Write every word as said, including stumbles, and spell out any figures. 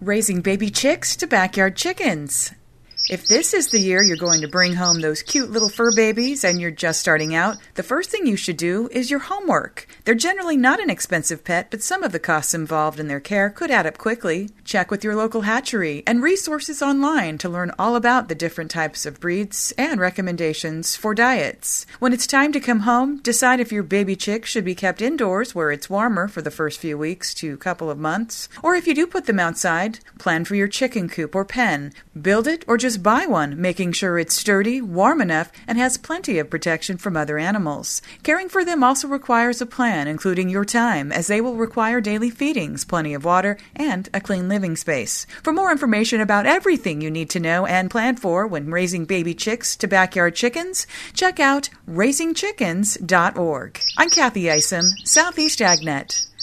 Raising baby chicks to backyard chickens. If this is the year you're going to bring home those cute little fur babies and you're just starting out, the first thing you should do is your homework. They're generally not an expensive pet, but some of the costs involved in their care could add up quickly. Check with your local hatchery and resources online to learn all about the different types of breeds and recommendations for diets. When it's time to come home, decide if your baby chick should be kept indoors where it's warmer for the first few weeks to couple of months, or if you do put them outside, plan for your chicken coop or pen. Build it or just buy one, making sure it's sturdy, warm enough, and has plenty of protection from other animals. Caring for them also requires a plan, including your time, as they will require daily feedings, plenty of water, and a clean living space. For more information about everything you need to know and plan for when raising baby chicks to backyard chickens, check out raising chickens dot org. I'm Kathy Isom, Southeast AgNet.